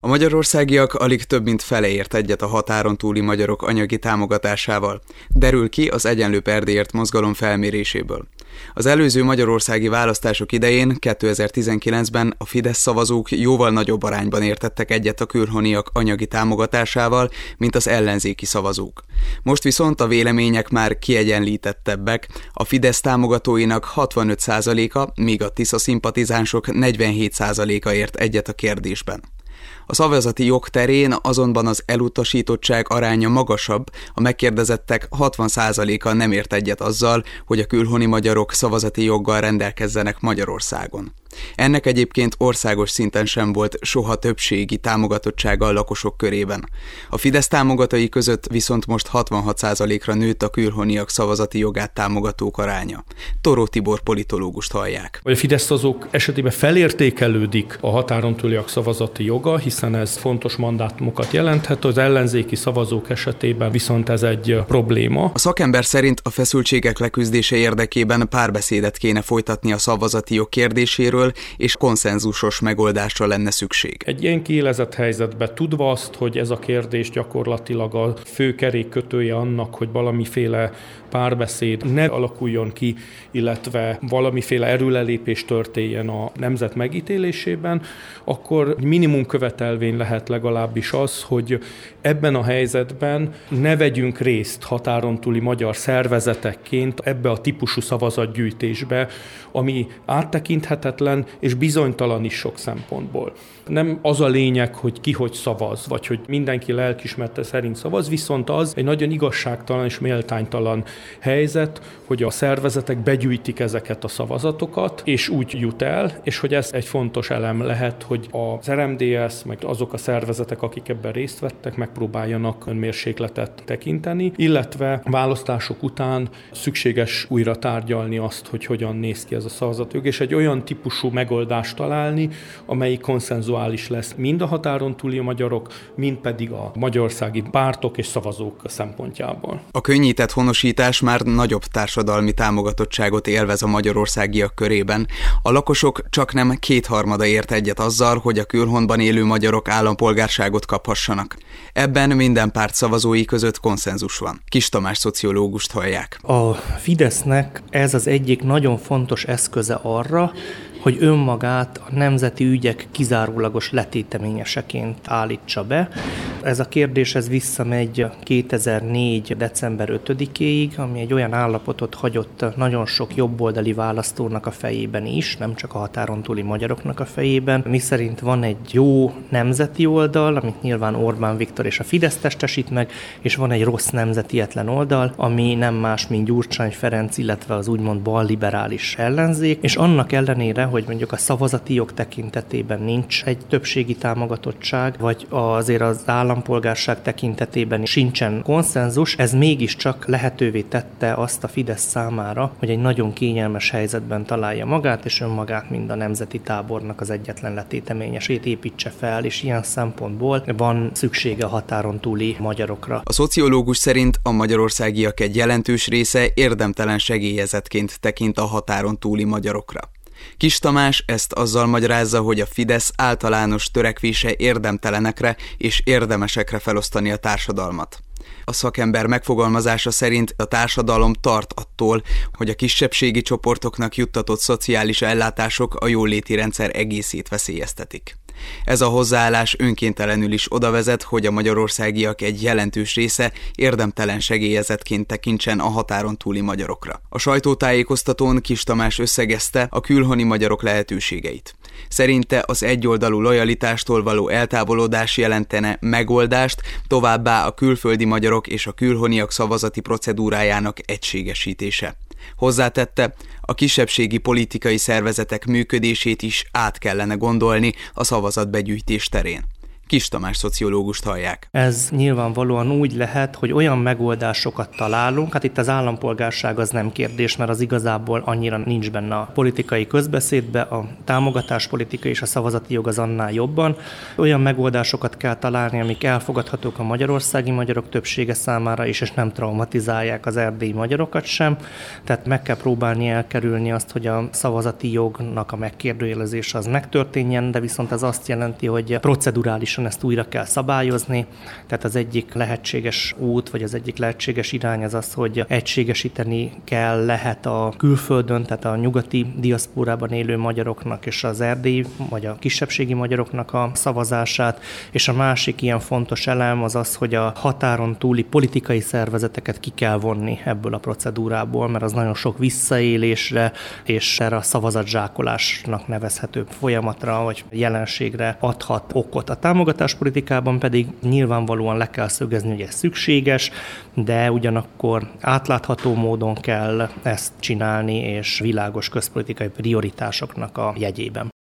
magyarországiak alig több mint fele ért egyet a határon túli magyarok anyagi támogatásával, derül ki az Egyenlő Erdélyért mozgalom felméréséből. Az előző magyarországi választások idején, 2019-ben a Fidesz szavazók jóval nagyobb arányban értettek egyet a külhoniak anyagi támogatásával, mint az ellenzéki szavazók. Most viszont a vélemények már kiegyenlítettebbek, a Fidesz támogatóinak 65%-a, míg a Tisza szimpatizánsok 47%-a ért egyet a kérdésben. A szavazati jog terén azonban az elutasítottság aránya magasabb, a megkérdezettek 60%-a nem ért egyet azzal, hogy a külhoni magyarok szavazati joggal rendelkezzenek Magyarországon. Ennek egyébként országos szinten sem volt soha többségi támogatottsága a lakosok körében. A Fidesz támogatói között viszont most 66%-ra nőtt a külhoniak szavazati jogát támogatók aránya. Toró Tibor politológust hallják. A Fidesz szavazók esetében felértékelődik a határon túliak szavazati joga, hiszen ez fontos mandátumokat jelenthet, az ellenzéki szavazók esetében viszont ez egy probléma. A szakember szerint a feszültségek leküzdése érdekében párbeszédet kéne folytatni a szavazati jog kérdéséről, és konszenzusos megoldásra lenne szükség. Egy ilyen kiélezett helyzetben tudva azt, hogy ez a kérdés gyakorlatilag a fő kerékkötője annak, hogy valamiféle párbeszéd ne alakuljon ki, illetve valamiféle erőlelépés történjen a nemzet megítélésében, akkor minimum követelvény lehet legalábbis az, hogy ebben a helyzetben ne vegyünk részt határon túli magyar szervezetekként ebbe a típusú szavazatgyűjtésbe, ami áttekinthetetlen és bizonytalan is sok szempontból. Nem az a lényeg, hogy ki hogy szavaz, vagy hogy mindenki lelkismerte szerint szavaz, viszont az egy nagyon igazságtalan és méltánytalan helyzet, hogy a szervezetek begyűjtik ezeket a szavazatokat, és úgy jut el, és hogy ez egy fontos elem lehet, hogy az RMDSZ, meg azok a szervezetek, akik ebben részt vettek, megpróbáljanak önmérsékletet tekinteni, illetve választások után szükséges újra tárgyalni azt, hogy hogyan néz ki ez a szavazatjog, és egy olyan típusú megoldást találni, amelyik konszenzuális lesz mind a határon túli magyarok, mind pedig a magyarországi pártok és szavazók szempontjából. A könnyített honosítás már nagyobb társadalmi támogatottságot élvez a magyarországiak körében. A lakosok csaknem 2/3 ért egyet azzal, hogy a külhonban élő magyarok állampolgárságot kaphassanak. Ebben minden párt szavazói között konszenzus van. Kis Tamás szociológust hallják. A Fidesznek ez az egyik nagyon fontos eszköze arra, hogy önmagát a nemzeti ügyek kizárólagos letéteményeseként állítsa be. Ez a kérdés visszamegy 2004. december 5-éig, ami egy olyan állapotot hagyott nagyon sok jobboldali választónak a fejében is, nem csak a határon túli magyaroknak a fejében, miszerint van egy jó nemzeti oldal, amit nyilván Orbán Viktor és a Fidesz testesít meg, és van egy rossz nemzetietlen oldal, ami nem más, mint Gyurcsány Ferenc, illetve az úgymond balliberális ellenzék, és annak ellenére, hogy mondjuk a szavazati jog tekintetében nincs egy többségi támogatottság, vagy azért az állampolgárság tekintetében sincsen konszenzus, ez mégiscsak lehetővé tette azt a Fidesz számára, hogy egy nagyon kényelmes helyzetben találja magát, és önmagát mind a nemzeti tábornak az egyetlen letéteményesét építse fel, és ilyen szempontból van szüksége a határon túli magyarokra. A szociológus szerint a magyarországiak egy jelentős része érdemtelen segélyezetként tekint a határon túli magyarokra. Kis Tamás ezt azzal magyarázza, hogy a Fidesz általános törekvése érdemtelenekre és érdemesekre felosztani a társadalmat. A szakember megfogalmazása szerint a társadalom tart attól, hogy a kisebbségi csoportoknak juttatott szociális ellátások a jóléti rendszer egészét veszélyeztetik. Ez a hozzáállás önkéntelenül is oda vezet, hogy a magyarországiak egy jelentős része érdemtelen segélyezetként tekintsen a határon túli magyarokra. A sajtótájékoztatón Kis Tamás összegezte a külhoni magyarok lehetőségeit. Szerinte az egyoldalú lojalitástól való eltávolodás jelentene megoldást, továbbá a külföldi magyarok és a külhoniak szavazati procedúrájának egységesítése. Hozzátette, a kisebbségi politikai szervezetek működését is át kellene gondolni a szavazatbegyűjtés terén. Kis Tamás szociológust hallják. Ez nyilvánvalóan úgy lehet, hogy olyan megoldásokat találunk, hát itt az állampolgárság az nem kérdés, mert az igazából annyira nincs benne a politikai közbeszédbe, a támogatáspolitika és a szavazati jog az annál jobban. Olyan megoldásokat kell találni, amik elfogadhatók a magyarországi magyarok többsége számára is, és nem traumatizálják az erdélyi magyarokat sem. Tehát meg kell próbálni elkerülni azt, hogy a szavazati jognak a megkérdőjelezése az megtörténjen, de viszont ez azt jelenti, hogy procedurális radikálisan ezt újra kell szabályozni. Tehát az egyik lehetséges út, vagy az egyik lehetséges irány az, hogy egységesíteni lehet a külföldön, tehát a nyugati diaszpórában élő magyaroknak és az erdélyi, vagy a kisebbségi magyaroknak a szavazását, és a másik ilyen fontos elem az, hogy a határon túli politikai szervezeteket ki kell vonni ebből a procedúrából, mert az nagyon sok visszaélésre és erre a szavazatzsákolásnak nevezhető folyamatra vagy jelenségre adhat okot. A támogatáspolitikában pedig nyilvánvalóan le kell szögezni, hogy ez szükséges, de ugyanakkor átlátható módon kell ezt csinálni, és világos közpolitikai prioritásoknak a jegyében.